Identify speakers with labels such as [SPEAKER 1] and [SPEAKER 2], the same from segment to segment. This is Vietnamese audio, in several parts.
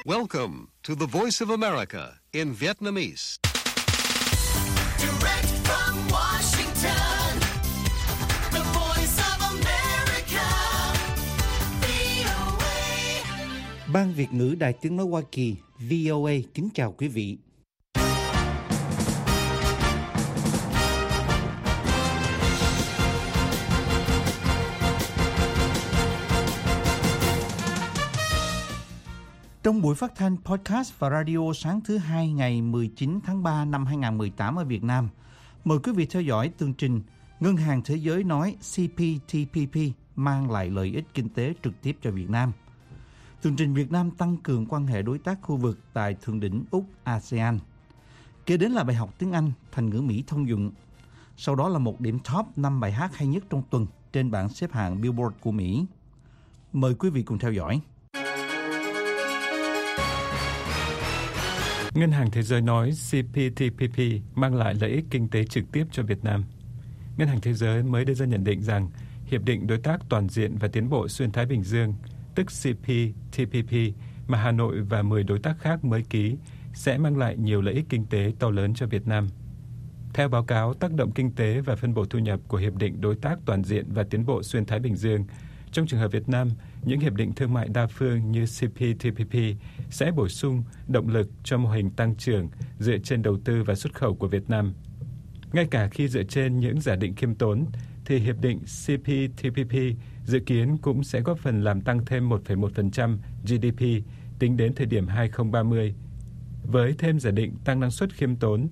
[SPEAKER 1] Welcome to the Voice of America in Vietnamese.
[SPEAKER 2] Direct from Washington, the Voice of America, VOA.
[SPEAKER 3] Ban Việt ngữ Đài Tiếng nói Hoa Kỳ VOA kính chào quý vị. Trong buổi phát thanh podcast và radio sáng thứ Hai ngày 19 tháng 3 năm 2018 ở Việt Nam, mời quý vị theo dõi tường trình Ngân hàng Thế giới nói CPTPP mang lại lợi ích kinh tế trực tiếp cho Việt Nam. Tường trình Việt Nam tăng cường quan hệ đối tác khu vực tại Thượng đỉnh Úc ASEAN. Kế đến là bài học tiếng Anh thành ngữ Mỹ thông dụng. Sau đó là một điểm top 5 bài hát hay nhất trong tuần trên bảng xếp hạng Billboard của Mỹ. Mời quý vị cùng theo dõi.
[SPEAKER 4] Ngân hàng Thế giới nói CPTPP mang lại lợi ích kinh tế trực tiếp cho Việt Nam. Ngân hàng Thế giới mới đưa ra nhận định rằng Hiệp định Đối tác Toàn diện và Tiến bộ Xuyên Thái Bình Dương, tức CPTPP, mà Hà Nội và 10 đối tác khác mới ký, sẽ mang lại nhiều lợi ích kinh tế to lớn cho Việt Nam. Theo báo cáo tác động kinh tế và phân bổ thu nhập của Hiệp định Đối tác Toàn diện và Tiến bộ Xuyên Thái Bình Dương, trong trường hợp Việt Nam, những hiệp định thương mại đa phương như CPTPP sẽ bổ sung động lực cho mô hình tăng trưởng dựa trên đầu tư và xuất khẩu của Việt Nam. Ngay cả khi dựa trên những giả định khiêm tốn, thì hiệp định CPTPP dự kiến cũng sẽ góp phần làm tăng thêm 1,1% GDP tính đến thời điểm 2030. Với thêm giả định tăng năng suất khiêm tốn,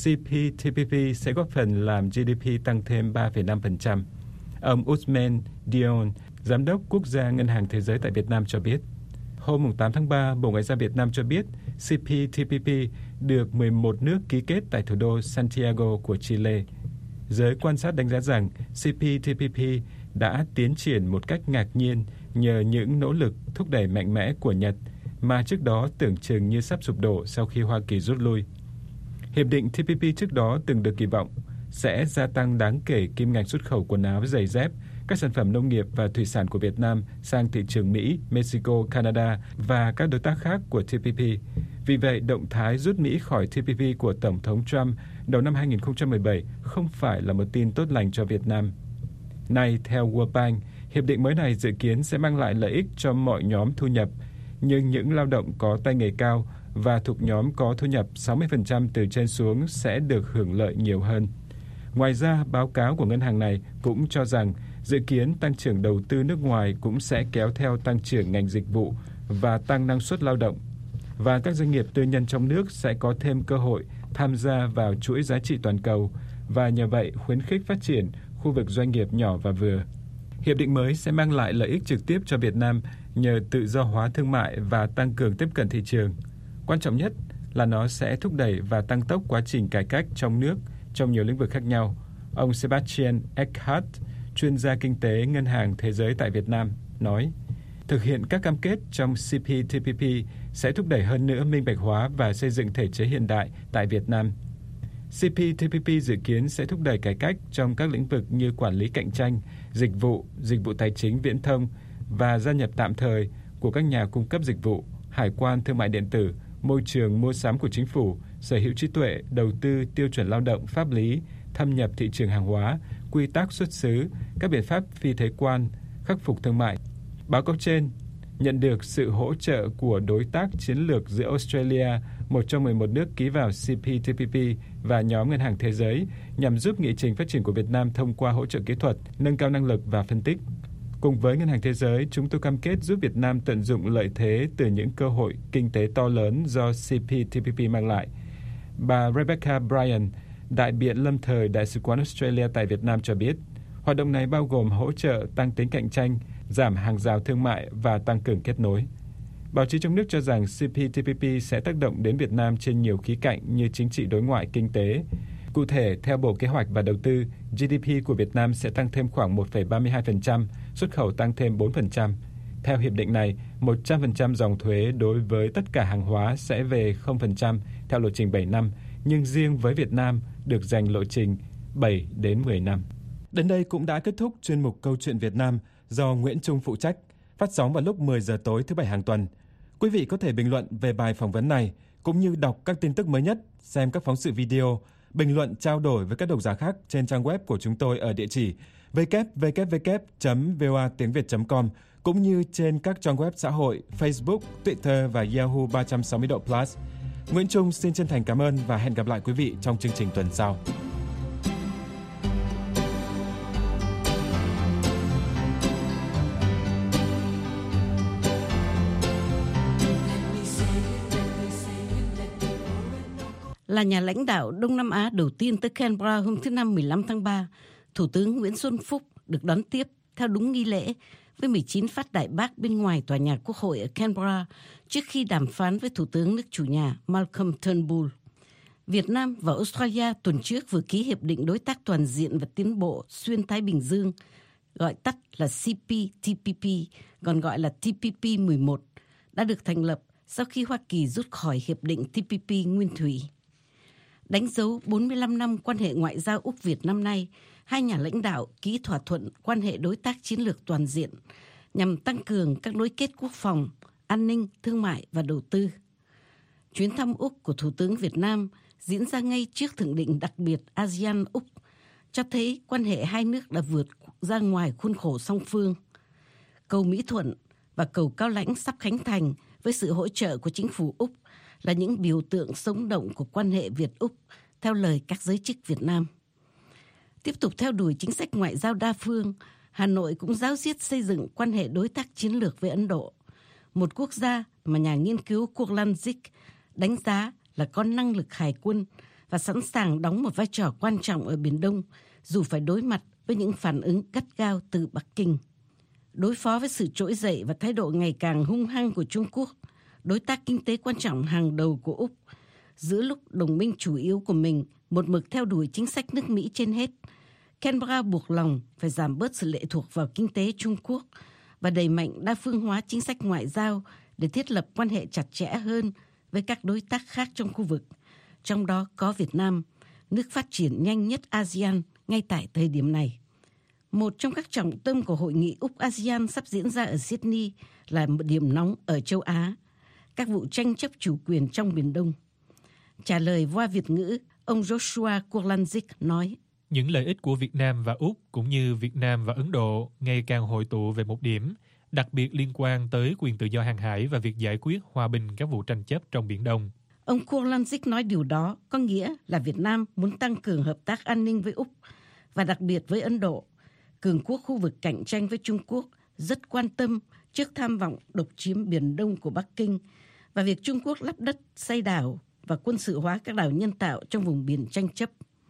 [SPEAKER 4] CPTPP sẽ góp phần làm GDP tăng thêm 3,5%. Ông Ousmane Dione, Giám đốc Quốc gia Ngân hàng Thế giới tại Việt Nam cho biết. Hôm 8 tháng 3, Bộ Ngoại giao Việt Nam cho biết CPTPP được 11 nước ký kết tại thủ đô Santiago của Chile. Giới quan sát đánh giá rằng CPTPP đã tiến triển một cách ngạc nhiên nhờ những nỗ lực thúc đẩy mạnh mẽ của Nhật mà trước đó tưởng chừng như sắp sụp đổ sau khi Hoa Kỳ rút lui. Hiệp định TPP trước đó từng được kỳ vọng sẽ gia tăng đáng kể kim ngạch xuất khẩu quần áo, giày dép, các sản phẩm nông nghiệp và thủy sản của Việt Nam sang thị trường Mỹ, Mexico, Canada và các đối tác khác của TPP. Vì vậy, động thái rút Mỹ khỏi TPP của Tổng thống Trump đầu năm 2017 không phải là một tin tốt lành cho Việt Nam. Nay, theo World Bank, hiệp định mới này dự kiến sẽ mang lại lợi ích cho mọi nhóm thu nhập, nhưng những lao động có tay nghề cao và thuộc nhóm có thu nhập 60% từ trên xuống sẽ được hưởng lợi nhiều hơn. Ngoài ra, báo cáo của ngân hàng này cũng cho rằng dự kiến tăng trưởng đầu tư nước ngoài cũng sẽ kéo theo tăng trưởng ngành dịch vụ và tăng năng suất lao động, và các doanh nghiệp tư nhân trong nước sẽ có thêm cơ hội tham gia vào chuỗi giá trị toàn cầu và nhờ vậy khuyến khích phát triển khu vực doanh nghiệp nhỏ và vừa. Hiệp định mới sẽ mang lại lợi ích trực tiếp cho Việt Nam nhờ tự do hóa thương mại và tăng cường tiếp cận thị trường. Quan trọng nhất là nó sẽ thúc đẩy và tăng tốc quá trình cải cách trong nước trong nhiều lĩnh vực khác nhau. Ông Sebastian Eckhardt, chuyên gia kinh tế Ngân hàng Thế giới tại Việt Nam, nói, thực hiện các cam kết trong CPTPP sẽ thúc đẩy hơn nữa minh bạch hóa và xây dựng thể chế hiện đại tại Việt Nam. CPTPP dự kiến sẽ thúc đẩy cải cách trong các lĩnh vực như quản lý cạnh tranh, dịch vụ tài chính viễn thông và gia nhập tạm thời của các nhà cung cấp dịch vụ, hải quan thương mại điện tử, môi trường mua sắm của chính phủ, sở hữu trí tuệ, đầu tư, tiêu chuẩn lao động, pháp lý, thâm nhập thị trường hàng hóa, quy tắc xuất xứ, các biện pháp phi thuế quan, khắc phục thương mại. Báo cáo trên nhận được sự hỗ trợ của đối tác chiến lược giữa Australia, một trong 11 nước ký vào CPTPP, và nhóm Ngân hàng Thế giới nhằm giúp nghị trình phát triển của Việt Nam thông qua hỗ trợ kỹ thuật, nâng cao năng lực và phân tích. Cùng với Ngân hàng Thế giới, chúng tôi cam kết giúp Việt Nam tận dụng lợi thế từ những cơ hội kinh tế to lớn do CPTPP mang lại. Bà Rebecca Bryan, đại biện lâm thời Đại sứ quán Australia tại Việt Nam cho biết, hoạt động này bao gồm hỗ trợ tăng tính cạnh tranh, giảm hàng rào thương mại và tăng cường kết nối. Báo chí trong nước cho rằng CPTPP sẽ tác động đến Việt Nam trên nhiều khía cạnh như chính trị đối ngoại, kinh tế. Cụ thể, theo Bộ Kế hoạch và Đầu tư, GDP của Việt Nam sẽ tăng thêm khoảng 1,32%, xuất khẩu tăng thêm 4%. Theo hiệp định này, 100% dòng thuế đối với tất cả hàng hóa sẽ về 0% theo lộ trình 7 năm, nhưng riêng với Việt Nam được dành lộ trình 7 đến 10 năm. Đến đây cũng đã kết thúc chuyên mục Câu chuyện Việt Nam do Nguyễn Trung phụ trách, phát sóng vào lúc 10 giờ tối thứ Bảy hàng tuần. Quý vị có thể bình luận về bài phỏng vấn này, cũng như đọc các tin tức mới nhất, xem các phóng sự video, bình luận trao đổi với các độc giả khác trên trang web của chúng tôi ở địa chỉ www.voatiengviet.com, cũng như trên các trang web xã hội Facebook, Twitter và Yahoo 360 độ Plus. Nguyễn Trung xin chân thành cảm ơn và hẹn gặp lại quý vị trong chương trình tuần sau.
[SPEAKER 5] Là nhà lãnh đạo Đông Nam Á đầu tiên tới Canberra hôm thứ Năm 15 tháng 3, Thủ tướng Nguyễn Xuân Phúc được đón tiếp theo đúng nghi lễ với 19 phát đại bác bên ngoài tòa nhà Quốc hội ở Canberra trước khi đàm phán với Thủ tướng nước chủ nhà Malcolm Turnbull. Việt Nam và Australia tuần trước vừa ký Hiệp định Đối tác Toàn diện và Tiến bộ Xuyên Thái Bình Dương, gọi tắt là CPTPP, còn gọi là TPP 11, đã được thành lập sau khi Hoa Kỳ rút khỏi Hiệp định TPP nguyên thủy. Đánh dấu 45 năm quan hệ ngoại giao Úc-Việt năm nay, hai nhà lãnh đạo ký thỏa thuận quan hệ đối tác chiến lược toàn diện nhằm tăng cường các nối kết quốc phòng, an ninh, thương mại và đầu tư. Chuyến thăm Úc của Thủ tướng Việt Nam diễn ra ngay trước thượng đỉnh đặc biệt ASEAN-Úc, cho thấy quan hệ hai nước đã vượt ra ngoài khuôn khổ song phương. Cầu Mỹ Thuận và cầu Cao Lãnh sắp khánh thành với sự hỗ trợ của chính phủ Úc là những biểu tượng sống động của quan hệ Việt-Úc, theo lời các giới chức Việt Nam. Tiếp tục theo đuổi chính sách ngoại giao đa phương, Hà Nội cũng ráo riết xây dựng quan hệ đối tác chiến lược với Ấn Độ, một quốc gia mà nhà nghiên cứu Kurlanzik đánh giá là có năng lực hải quân và sẵn sàng đóng một vai trò quan trọng ở Biển Đông, dù phải đối mặt với những phản ứng gắt gao từ Bắc Kinh. Đối phó với sự trỗi dậy và thái độ ngày càng hung hăng của Trung Quốc, đối tác kinh tế quan trọng hàng đầu của Úc, giữa lúc đồng minh chủ yếu của mình một mực theo đuổi chính sách nước Mỹ trên hết, Canberra buộc lòng phải giảm bớt sự lệ thuộc vào kinh tế Trung Quốc và đẩy mạnh đa phương hóa chính sách ngoại giao để thiết lập quan hệ chặt chẽ hơn với các đối tác khác trong khu vực, trong đó có Việt Nam, nước phát triển nhanh nhất ASEAN ngay tại thời điểm này. Một trong các trọng tâm của hội nghị Úc-ASEAN sắp diễn ra ở Sydney là một điểm nóng ở châu Á, các vụ tranh chấp chủ quyền trong Biển Đông. Trả lời qua Việt ngữ, ông Joshua Kurlanzik nói:
[SPEAKER 6] Những lợi ích của Việt Nam và Úc cũng như Việt Nam và Ấn Độ ngày càng hội tụ về một điểm, đặc biệt liên quan tới quyền tự do hàng hải và việc giải quyết hòa bình các vụ tranh chấp trong Biển Đông.
[SPEAKER 5] Ông Kurlanzik nói điều đó có nghĩa là Việt Nam muốn tăng cường hợp tác an ninh với Úc và đặc biệt với Ấn Độ, cường quốc khu vực cạnh tranh với Trung Quốc, rất quan tâm trước tham vọng độc chiếm Biển Đông của Bắc Kinh và việc Trung Quốc lấp đất, xây đảo và quân sự hóa các đảo nhân tạo trong vùng biển tranh chấp.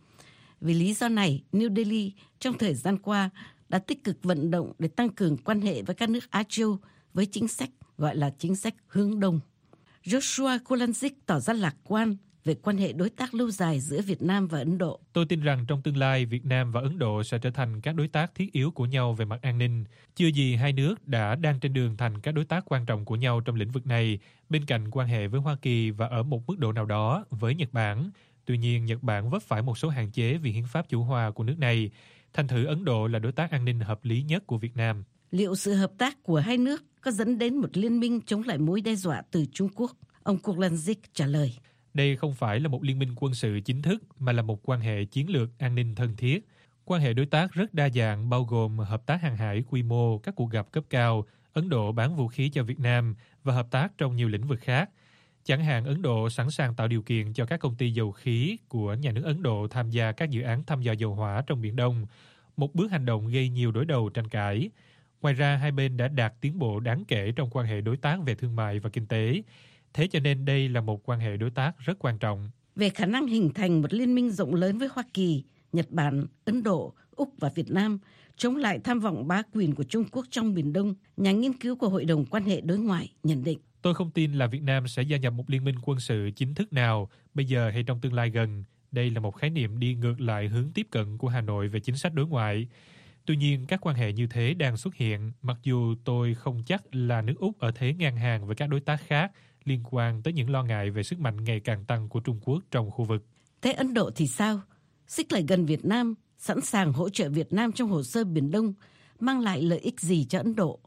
[SPEAKER 5] Vì lý do này, New Delhi trong thời gian qua đã tích cực vận động để tăng cường quan hệ với các nước Á Châu với chính sách gọi là chính sách hướng Đông. Joshua Kurlanzik tỏ ra lạc quan về quan hệ đối tác lâu dài giữa Việt Nam và Ấn Độ.
[SPEAKER 6] Tôi tin rằng trong tương lai, Việt Nam và Ấn Độ sẽ trở thành các đối tác thiết yếu của nhau về mặt an ninh. Chưa gì hai nước đang trên đường thành các đối tác quan trọng của nhau trong lĩnh vực này, bên cạnh quan hệ với Hoa Kỳ và ở một mức độ nào đó với Nhật Bản. Tuy nhiên, Nhật Bản vấp phải một số hạn chế vì hiến pháp chủ hòa của nước này. Thành thử Ấn Độ là đối tác an ninh hợp lý nhất của Việt Nam.
[SPEAKER 5] Liệu sự hợp tác của hai nước có dẫn đến một liên minh chống lại mối đe dọa từ Trung Quốc? Ông Kurlanzik trả lời:
[SPEAKER 6] Đây không phải là một liên minh quân sự chính thức, mà là một quan hệ chiến lược an ninh thân thiết. Quan hệ đối tác rất đa dạng, bao gồm hợp tác hàng hải quy mô, các cuộc gặp cấp cao, Ấn Độ bán vũ khí cho Việt Nam và hợp tác trong nhiều lĩnh vực khác. Chẳng hạn, Ấn Độ sẵn sàng tạo điều kiện cho các công ty dầu khí của nhà nước Ấn Độ tham gia các dự án thăm dò dầu hỏa trong Biển Đông, một bước hành động gây nhiều đối đầu tranh cãi. Ngoài ra, hai bên đã đạt tiến bộ đáng kể trong quan hệ đối tác về thương mại và kinh tế. Thế cho nên đây là một quan hệ đối tác rất quan trọng.
[SPEAKER 5] Về khả năng hình thành một liên minh rộng lớn với Hoa Kỳ, Nhật Bản, Ấn Độ, Úc và Việt Nam chống lại tham vọng bá quyền của Trung Quốc trong Biển Đông, nhà nghiên cứu của Hội đồng Quan hệ Đối ngoại nhận định:
[SPEAKER 6] Tôi không tin là Việt Nam sẽ gia nhập một liên minh quân sự chính thức nào, bây giờ hay trong tương lai gần. Đây là một khái niệm đi ngược lại hướng tiếp cận của Hà Nội về chính sách đối ngoại. Tuy nhiên, các quan hệ như thế đang xuất hiện, mặc dù tôi không chắc là nước Úc ở thế ngang hàng với các đối tác khác liên quan tới những lo ngại về sức mạnh ngày càng tăng của Trung Quốc trong khu vực.
[SPEAKER 5] Thế Ấn Độ thì sao? Xích lại gần Việt Nam, sẵn sàng hỗ trợ Việt Nam trong hồ sơ Biển Đông, mang lại lợi ích gì cho Ấn Độ?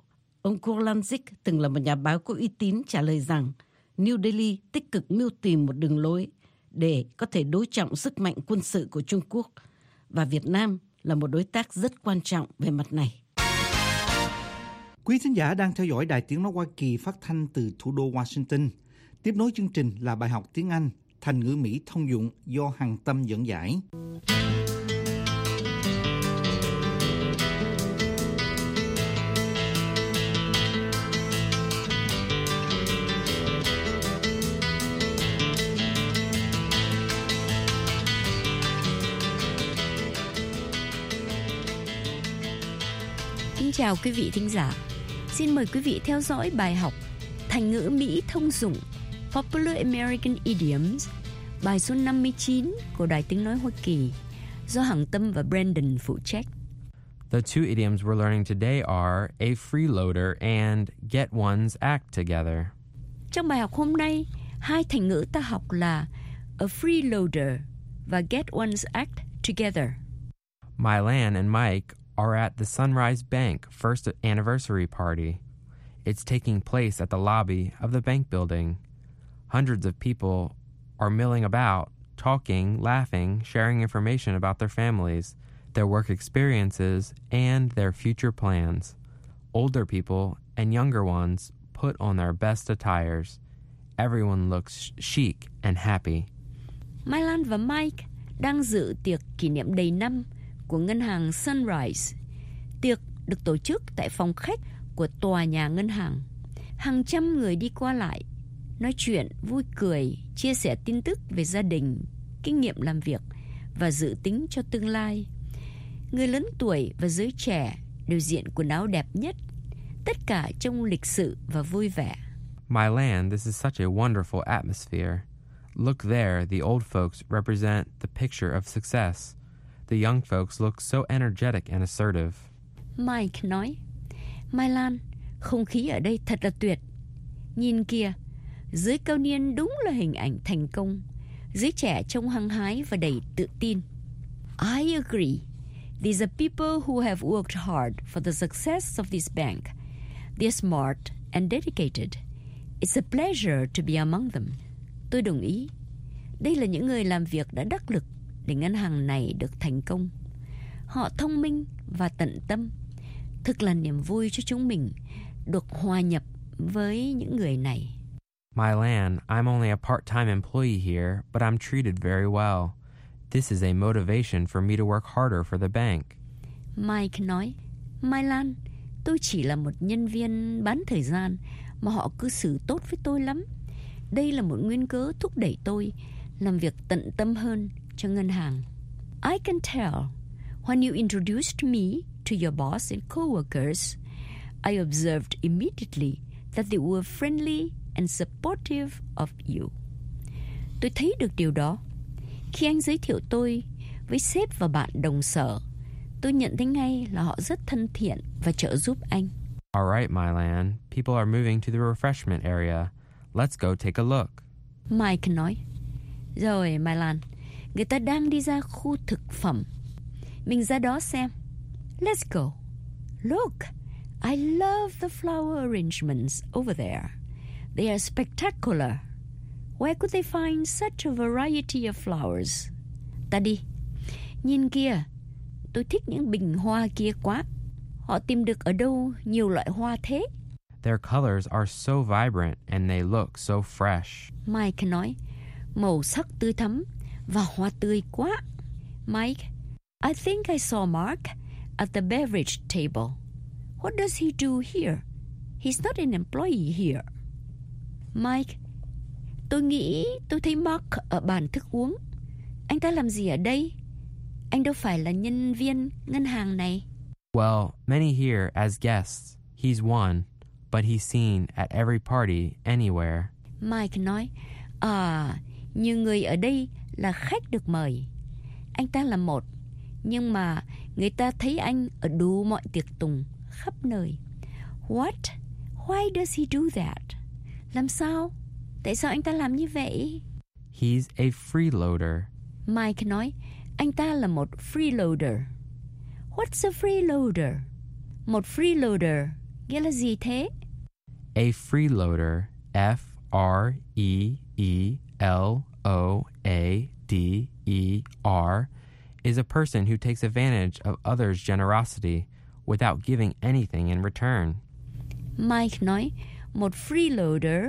[SPEAKER 5] Ông Kurlanzik từng là một nhà báo có uy tín trả lời rằng New Delhi tích cực mưu tìm một đường lối để có thể đối trọng sức mạnh quân sự của Trung Quốc và Việt Nam là một đối tác rất quan trọng về mặt này.
[SPEAKER 3] Quý thính giả đang theo dõi Đài Tiếng nói Hoa Kỳ phát thanh từ thủ đô Washington. Tiếp nối chương trình là bài học tiếng Anh, thành ngữ Mỹ thông dụng do Hằng Tâm dẫn giải.
[SPEAKER 7] Xin chào quý vị thính giả. Xin mời quý vị theo dõi bài học Thành ngữ Mỹ thông dụng Popular American Idioms, bài số 59 của Đài Tiếng nói Hoa Kỳ do Hằng Tâm và Brandon phụ trách.
[SPEAKER 8] The two idioms we're learning today are a freeloader and get one's act together.
[SPEAKER 7] Trong bài học hôm nay, hai thành ngữ ta học là a freeloader và get one's act together.
[SPEAKER 8] Mylan and Mike are at the Sunrise Bank first anniversary party. It's taking place at the lobby of the bank building. Hundreds of people are milling about, talking, laughing, sharing information about their families, their work experiences, and their future plans. Older people and younger ones put on their best attires. Everyone looks chic and happy.
[SPEAKER 7] Mylan và Mike đang dự tiệc kỷ niệm đầy năm của ngân hàng Sunrise. Tiệc được tổ chức tại phòng khách của tòa nhà ngân hàng. Hàng trăm người đi qua lại, nói chuyện, vui cười, chia sẻ tin tức về gia đình, kinh nghiệm làm việc và dự tính cho tương lai. Người lớn tuổi và giới trẻ đều diện quần áo đẹp nhất, tất cả trông lịch sự và vui vẻ.
[SPEAKER 8] Mylan, this is such a wonderful atmosphere. Look there, the old folks represent the picture of success. The young folks look so energetic and assertive.
[SPEAKER 7] Mike nói, Mylan, không khí ở đây thật là tuyệt. Nhìn kìa, giới cao niên đúng là hình ảnh thành công. Giới trẻ trông hăng hái và đầy tự tin. I agree. These are people who have worked hard for the success of this bank. They're smart and dedicated. It's a pleasure to be among them. Tôi đồng ý. Đây là những người làm việc đã đắc lực để ngân hàng này được thành công. Họ thông minh và tận tâm. Thực là niềm vui cho chúng mình được hòa nhập với những người này.
[SPEAKER 8] Mylan, I'm only a part-time employee here, but I'm treated very well. This is a motivation for me to work harder for the bank.
[SPEAKER 7] Mike nói, Mylan, tôi chỉ là một nhân viên bán thời gian mà họ cư xử tốt với tôi lắm. Đây là một nguyên cớ thúc đẩy tôi làm việc tận tâm hơn cho ngân hàng. I can tell. When you introduced me to your boss and coworkers, I observed immediately that they were friendly and supportive of you. Tôi thấy được điều đó. Khi anh giới thiệu tôi với sếp và bạn đồng sở, tôi nhận thấy ngay là họ rất thân thiện và trợ giúp anh.
[SPEAKER 8] All right, Mylan. People are moving to the refreshment area. Let's go take a look.
[SPEAKER 7] Mike nói, rồi Mylan, người ta đang đi ra khu thực phẩm. Mình ra đó xem. Let's go. Look, I love the flower arrangements over there. They are spectacular. Where could they find such a variety of flowers? Ta đi. Nhìn kìa, tôi thích những bình hoa kia quá. Họ tìm được ở đâu nhiều loại hoa thế?
[SPEAKER 8] Their colors are so vibrant and they look so fresh.
[SPEAKER 7] Mike nói, màu sắc tươi thắm và hoa tươi quá. Mike, I think I saw Mark at the beverage table. What does he do here? He's not an employee here. Mike, tôi nghĩ tôi thấy Mark ở bàn thức uống. Anh ta làm gì ở đây? Anh đâu phải là nhân viên ngân hàng này.
[SPEAKER 8] Well, many here as guests. He's one, but he's seen at every party anywhere.
[SPEAKER 7] Mike nói, nhiều người ở đây là khách được mời. Anh ta là một, nhưng mà người ta thấy anh ở đủ mọi tiệc tùng khắp nơi. What? Why does he do that? Làm sao? Tại sao anh ta làm như vậy?
[SPEAKER 8] He's a freeloader.
[SPEAKER 7] Mike nói, anh ta là một freeloader. What's a freeloader? Một freeloader Nghĩa là gì thế?
[SPEAKER 8] A freeloader, F-R-E-E-L-O-A-D-E-R, is a person who takes advantage of others' generosity without giving anything in return.
[SPEAKER 7] Mike nói, một freeloader,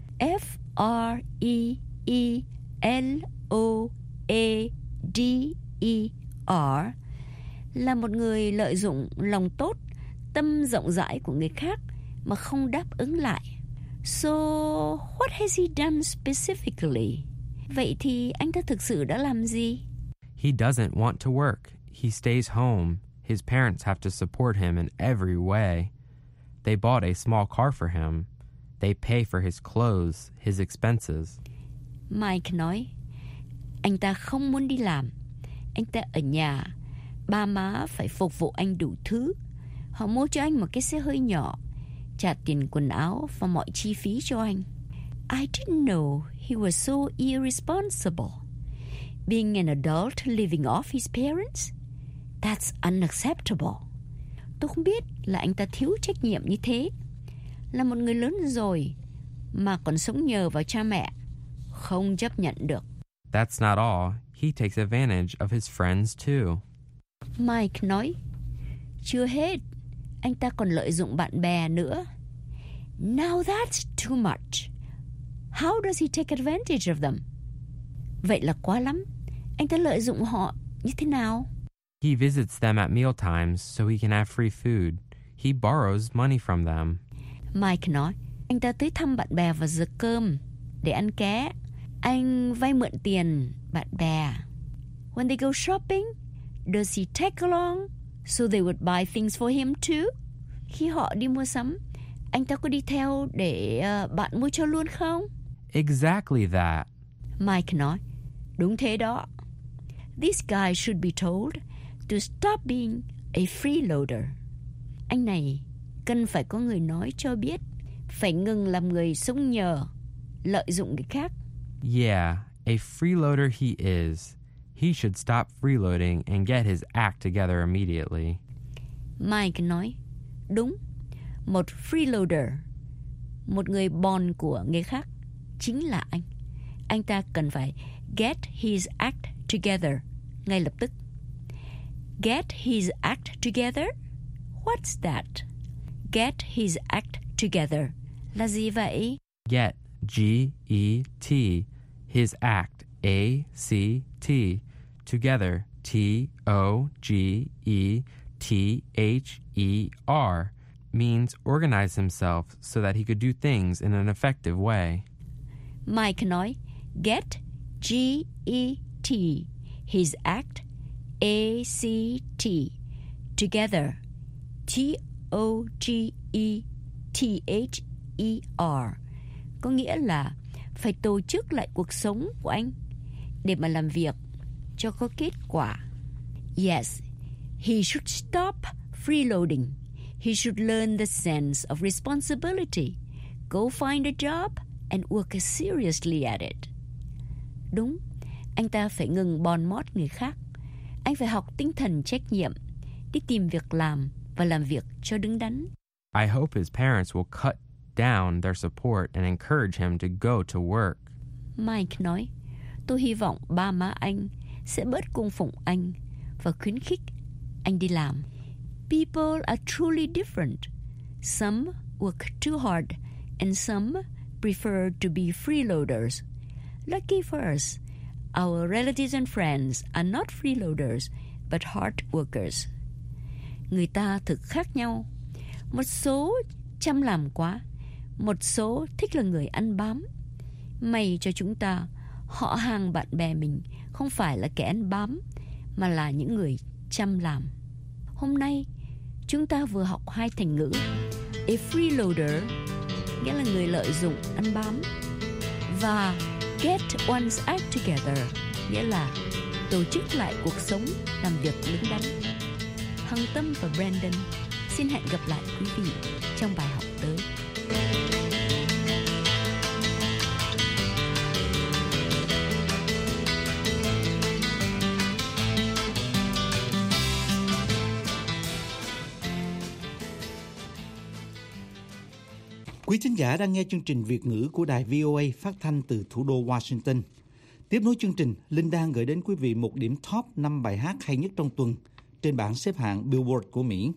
[SPEAKER 7] F-R-E-E-L-O-A-D-E-R, là một người lợi dụng lòng tốt, tâm rộng rãi của người khác mà không đáp ứng lại. So, what has he done specifically? Vậy thì anh ta thực sự đã làm gì?
[SPEAKER 8] He doesn't want to work. He stays home. His parents have to support him in every way. They bought a small car for him. They pay for his clothes, his expenses.
[SPEAKER 7] Mike nói, anh ta không muốn đi làm. Anh ta ở nhà. Ba má phải phục vụ anh đủ thứ. Họ mua cho anh một cái xe hơi nhỏ, trả tiền quần áo và mọi chi phí cho anh. I didn't know he was so irresponsible. Being an adult living off his parents? That's unacceptable. Tôi không biết là anh ta thiếu trách nhiệm như thế. Là một người lớn rồi mà còn sống nhờ vào cha mẹ. Không chấp nhận được.
[SPEAKER 8] That's not all. He takes advantage of his friends too.
[SPEAKER 7] Mike nói, chưa hết, anh ta còn lợi dụng bạn bè nữa. Now that's too much. How does he take advantage of them? Vậy là quá lắm. Anh ta lợi dụng họ như thế nào?
[SPEAKER 8] He visits them at mealtimes so he can have free food. He borrows money from them.
[SPEAKER 7] Mike nói, anh ta tới thăm bạn bè vào giờ cơm để ăn ké. Anh vay mượn tiền bạn bè. When they go shopping, does he tag along so they would buy things for him too? Khi họ đi mua sắm, anh ta có đi theo để bạn mua cho luôn không?
[SPEAKER 8] Exactly that.
[SPEAKER 7] Mike nói, đúng thế đó. This guy should be told to stop being a freeloader. Anh này cần phải có người nói cho biết, phải ngừng làm người sống nhờ, lợi dụng người khác.
[SPEAKER 8] Yeah, a freeloader he is. He should stop freeloading and get his act together immediately.
[SPEAKER 7] Mike nói, đúng, một freeloader, một người bòn của người khác, chính là anh. Anh ta cần phải get his act together ngay lập tức. Get his act together? What's that? Get his act together là gì vậy?
[SPEAKER 8] Get, G-E-T, his act, A-C-T, together, T-O-G-E-T-H-E-R, means organize himself so that he could do things in an effective way.
[SPEAKER 7] Mike nói, get, G-E-T, his act, A-C-T, together, T-O-G-E-T-H-E-R, có nghĩa là phải tổ chức lại cuộc sống của anh để mà làm việc cho có kết quả. Yes, he should stop freeloading. He should learn the sense of responsibility, go find a job and work seriously at it. Đúng, anh ta phải ngừng bòn mót người khác. Anh phải học tinh thần trách nhiệm, đi tìm việc làm và làm việc cho đứng đắn.
[SPEAKER 8] I hope his parents will cut down their support and encourage him to go to work.
[SPEAKER 7] Mike nói, tôi hy vọng ba má anh sẽ bớt cung phụng anh và khuyến khích anh đi làm. People are truly different. Some work too hard and some prefer to be freeloaders. Lucky for us, our relatives and friends are not freeloaders but hard workers. Người ta thực khác nhau. Một số chăm làm quá, một số thích là người ăn bám. May cho chúng ta, họ hàng bạn bè mình không phải là kẻ ăn bám, mà là những người chăm làm. Hôm nay, chúng ta vừa học hai thành ngữ. A freeloader, nghĩa là người lợi dụng, ăn bám. Và get one's act together, nghĩa là tổ chức lại cuộc sống, làm việc đứng đắn. Hằng Tâm và Brandon xin hẹn gặp lại quý vị trong bài học tới.
[SPEAKER 3] Quý thính giả đang nghe chương trình Việt ngữ của đài VOA phát thanh từ thủ đô Washington. Tiếp nối chương trình, Linh đang gửi đến quý vị một điểm top 5 bài hát hay nhất trong tuần trên bảng xếp hạng Billboard của Mỹ.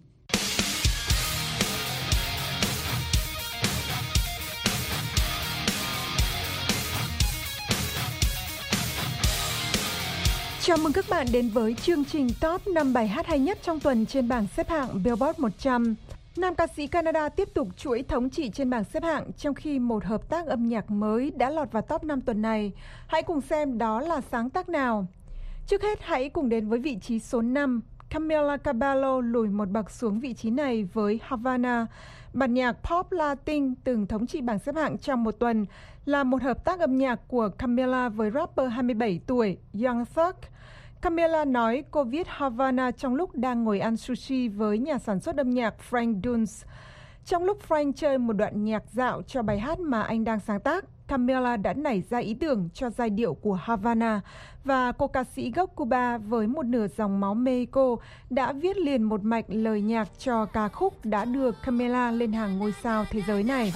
[SPEAKER 9] Chào mừng các bạn đến với chương trình top 5 bài hát hay nhất trong tuần trên bảng xếp hạng Billboard 100. Nam ca sĩ Canada tiếp tục chuỗi thống trị trên bảng xếp hạng trong khi một hợp tác âm nhạc mới đã lọt vào top 5 tuần này. Hãy cùng xem đó là sáng tác nào. Trước hết hãy cùng đến với vị trí số 5. Camila Cabello lùi một bậc xuống vị trí này với Havana. Bản nhạc pop Latin từng thống trị bảng xếp hạng trong một tuần là một hợp tác âm nhạc của Camila với rapper 27 tuổi Young Thug. Camila nói cô viết Havana trong lúc đang ngồi ăn sushi với nhà sản xuất âm nhạc Frank Dunes. Trong lúc Frank chơi một đoạn nhạc dạo cho bài hát mà anh đang sáng tác, Camila đã nảy ra ý tưởng cho giai điệu của Havana và cô ca sĩ gốc Cuba với một nửa dòng máu Mexico đã viết liền một mạch lời nhạc cho ca khúc đã đưa Camila lên hàng ngôi sao thế giới này.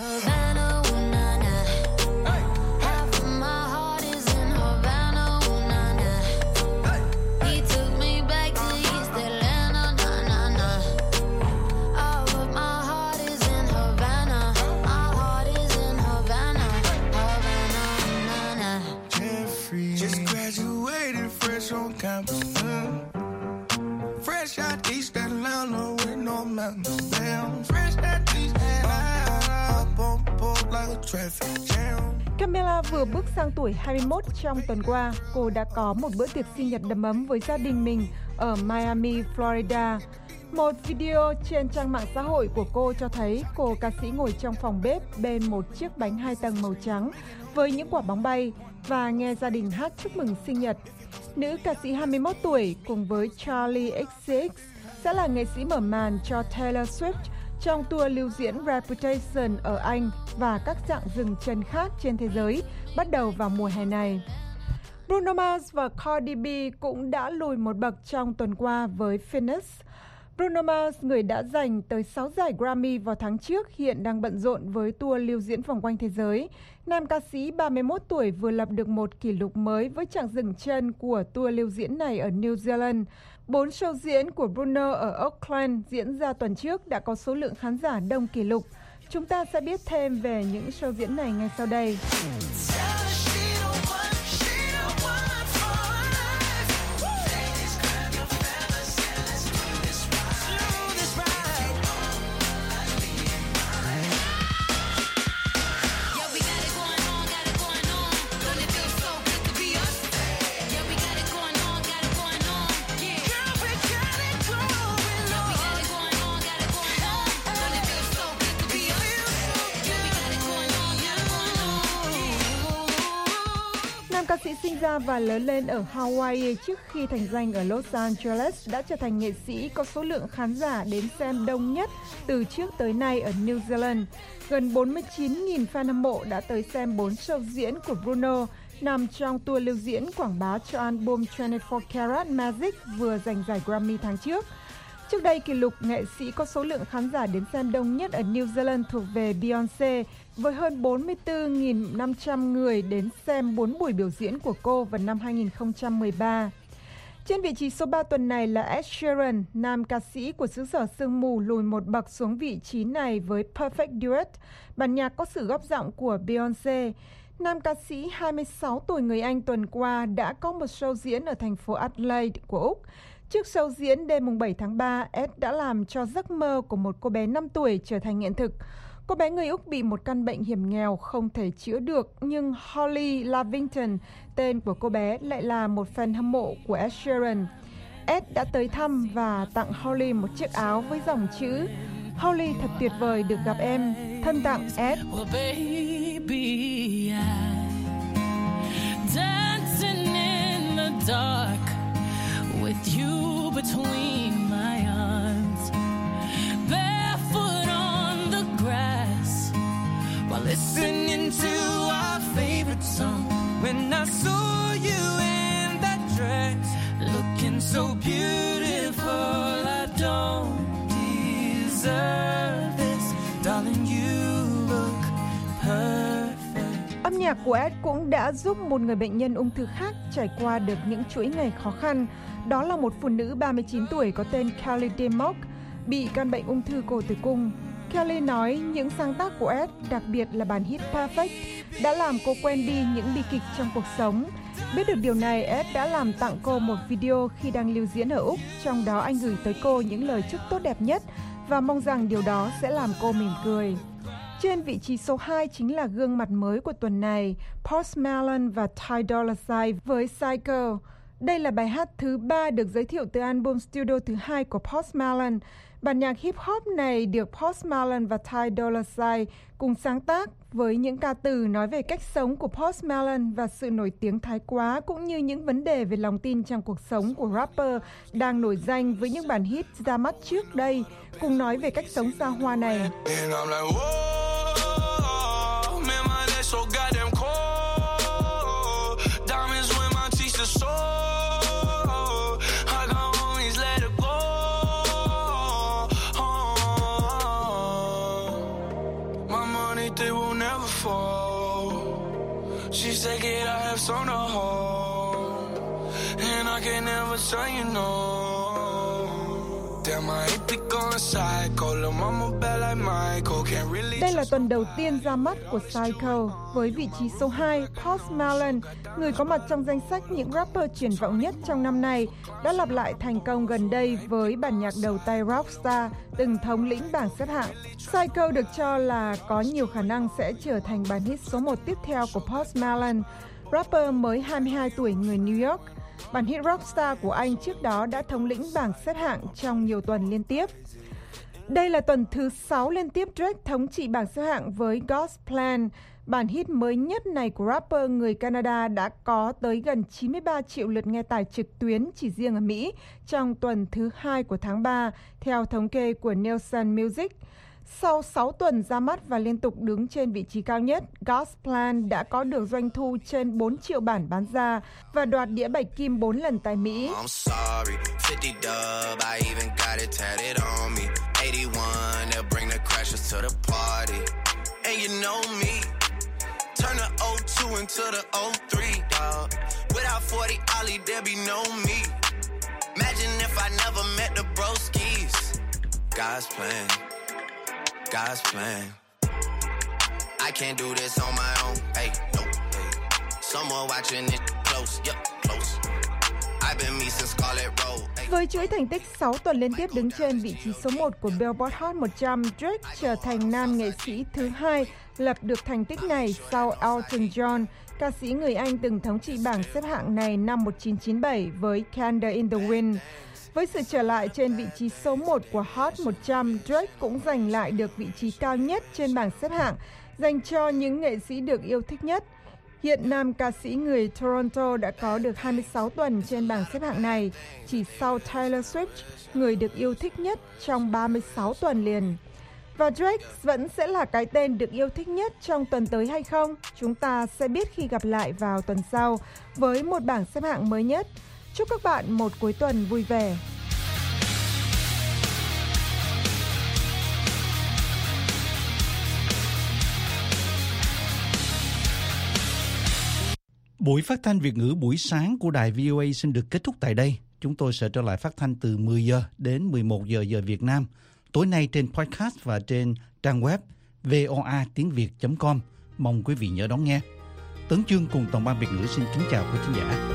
[SPEAKER 9] Camila vừa bước sang tuổi 21 trong tuần qua, cô đã có một bữa tiệc sinh nhật đầm ấm với gia đình mình ở Miami, Florida. Một video trên trang mạng xã hội của cô cho thấy cô ca sĩ ngồi trong phòng bếp bên một chiếc bánh 2 tầng màu trắng với những quả bóng bay và nghe gia đình hát chúc mừng sinh nhật. Nữ ca sĩ 21 tuổi cùng với Charlie XCX sẽ là nghệ sĩ mở màn cho Taylor Swift trong tour lưu diễn Reputation ở Anh và các dạng dừng chân khác trên thế giới bắt đầu vào mùa hè này. Bruno Mars và Cardi B cũng đã lùi một bậc trong tuần qua với Phoenix. Bruno Mars, người đã giành tới 6 giải Grammy vào tháng trước, hiện đang bận rộn với tour lưu diễn vòng quanh thế giới. Nam ca sĩ 31 tuổi vừa lập được một kỷ lục mới với chặng dừng chân của tour lưu diễn này ở New Zealand. 4 show diễn của Bruno ở Auckland diễn ra tuần trước đã có số lượng khán giả đông kỷ lục. Chúng ta sẽ biết thêm về những show diễn này ngay sau đây. Ca sĩ sinh ra và lớn lên ở Hawaii trước khi thành danh ở Los Angeles đã trở thành nghệ sĩ có số lượng khán giả đến xem đông nhất từ trước tới nay ở New Zealand. Gần 49.000 fan hâm mộ đã tới xem 4 show diễn của Bruno nằm trong tour lưu diễn quảng bá cho album 24 Karat Magic vừa giành giải Grammy tháng trước. Trước đây, kỷ lục nghệ sĩ có số lượng khán giả đến xem đông nhất ở New Zealand thuộc về Beyoncé với hơn 44.500 người đến xem 4 buổi biểu diễn của cô vào năm 2013. Trên vị trí số 3 tuần này là Ed Sheeran, nam ca sĩ của xứ sở sương mù lùi một bậc xuống vị trí này với Perfect Duet, bản nhạc có sự góp giọng của Beyoncé. Nam ca sĩ 26 tuổi người Anh tuần qua đã có một show diễn ở thành phố Adelaide của Úc. Trước show diễn đêm 7 tháng 3, Ed đã làm cho giấc mơ của một cô bé 5 tuổi trở thành hiện thực. Cô bé người Úc bị một căn bệnh hiểm nghèo không thể chữa được, nhưng Holly Lavington, tên của cô bé, lại là một fan hâm mộ của Ed Sheeran. Ed đã tới thăm và tặng Holly một chiếc áo với dòng chữ Holly thật tuyệt vời được gặp em, thân tặng Ed.
[SPEAKER 2] Well, baby, dancing in the dark with you between my arms, barefoot on the grass while listening to our favorite song. When I saw you in that dress, looking so beautiful, I don't deserve this, darling. You look
[SPEAKER 9] Âm nhạc của Ed cũng đã giúp một người bệnh nhân ung thư khác trải qua được những chuỗi ngày khó khăn. Đó là một phụ nữ 39 tuổi có tên Kelly DeMock, bị căn bệnh ung thư cổ tử cung. Kelly nói những sáng tác của Ed, đặc biệt là bản hit Perfect, đã làm cô quên đi những bi kịch trong cuộc sống. Biết được điều này, Ed đã làm tặng cô một video khi đang lưu diễn ở Úc, trong đó anh gửi tới cô những lời chúc tốt đẹp nhất và mong rằng điều đó sẽ làm cô mỉm cười. Trên vị trí số 2 chính là gương mặt mới của tuần này, Post Malone và Ty Dolla $ign với Psycho. Đây là bài hát thứ 3 được giới thiệu từ album studio thứ 2 của Post Malone. Bản nhạc hip hop này được Post Malone và Ty Dolla $ign cùng sáng tác, với những ca từ nói về cách sống của Post Malone và sự nổi tiếng thái quá, cũng như những vấn đề về lòng tin trong cuộc sống của rapper đang nổi danh với những bản hit ra mắt trước đây, cùng nói về cách sống xa hoa này.
[SPEAKER 10] On the whole, and I can never say you no. Damn, I hate to go psycho. Lil' mama bad like Michael, can't really.
[SPEAKER 9] Đây là tuần đầu tiên ra mắt của Psycho. Với vị trí số 2, Post Malone, người có mặt trong danh sách những rapper triển vọng nhất trong năm nay, đã lặp lại thành công gần đây với bản nhạc đầu tay Rockstar, từng thống lĩnh bảng xếp hạng. Psycho được cho là có nhiều khả năng sẽ trở thành bản hit số 1 tiếp theo của Post Malone. Rapper mới 22 tuổi người New York, bản hit Rockstar của anh trước đó đã thống lĩnh bảng xếp hạng trong nhiều tuần liên tiếp. Đây là tuần thứ 6 liên tiếp Drake thống trị bảng xếp hạng với God's Plan. Bản hit mới nhất này của rapper người Canada đã có tới gần 93 triệu lượt nghe tải trực tuyến chỉ riêng ở Mỹ trong tuần thứ 2 của tháng 3, theo thống kê của Nielsen Music. Sau 6 tuần ra mắt và liên tục đứng trên vị trí cao nhất, God's Plan đã có được doanh thu trên 4 triệu bản bán ra và đoạt đĩa bạch kim 4 lần tại Mỹ.
[SPEAKER 10] God's plan. I can't do this on my own. Hey, no. Hey. Someone watching it close. Yep, close. I've been me since Scarlet Road.
[SPEAKER 9] Với chuỗi thành tích 6 tuần liên tiếp đứng trên vị trí số 1 của Billboard Hot 100, Drake trở thành nam nghệ sĩ thứ 2 lập được thành tích này sau Elton John, ca sĩ người Anh từng thống trị bảng xếp hạng này năm 1997 với Candle in the Wind. Với sự trở lại trên vị trí số 1 của Hot 100, Drake cũng giành lại được vị trí cao nhất trên bảng xếp hạng dành cho những nghệ sĩ được yêu thích nhất. Hiện nam ca sĩ người Toronto đã có được 26 tuần trên bảng xếp hạng này, chỉ sau Taylor Swift, người được yêu thích nhất trong 36 tuần liền. Và Drake vẫn sẽ là cái tên được yêu thích nhất trong tuần tới hay không? Chúng ta sẽ biết khi gặp lại vào tuần sau với một bảng xếp hạng mới nhất. Chúc các bạn một cuối tuần vui vẻ.
[SPEAKER 3] Buổi phát thanh Việt ngữ buổi sáng của đài VOA xin được kết thúc tại đây. Chúng tôi sẽ trở lại phát thanh từ 10 giờ đến 11 giờ giờ Việt Nam. Tối nay trên podcast và trên trang web voatiengviet.com. Mong quý vị nhớ đón nghe. Tấn Chương cùng toàn ban Việt ngữ xin kính chào quý khán giả.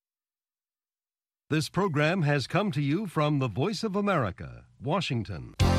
[SPEAKER 1] This program has come to you from the Voice of America, Washington.